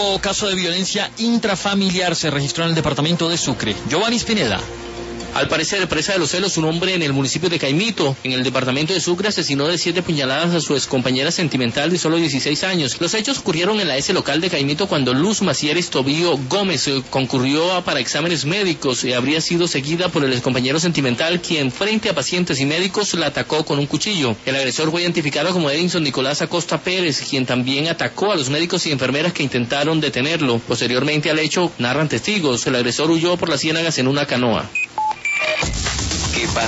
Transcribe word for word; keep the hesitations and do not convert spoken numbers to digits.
Nuevo caso de violencia intrafamiliar se registró en el departamento de Sucre. Giovanni Spineda. Al parecer, presa de los celos, un hombre en el municipio de Caimito, en el departamento de Sucre, asesinó de siete puñaladas a su excompañera sentimental de solo dieciséis años. Los hechos ocurrieron en la S local de Caimito cuando Luz Macieres Tobío Gómez eh, concurrió a, para exámenes médicos y habría sido seguida por el excompañero sentimental, quien frente a pacientes y médicos la atacó con un cuchillo. El agresor fue identificado como Edinson Nicolás Acosta Pérez, quien también atacó a los médicos y enfermeras que intentaron detenerlo. Posteriormente al hecho, narran testigos, el agresor huyó por las ciénagas en una canoa.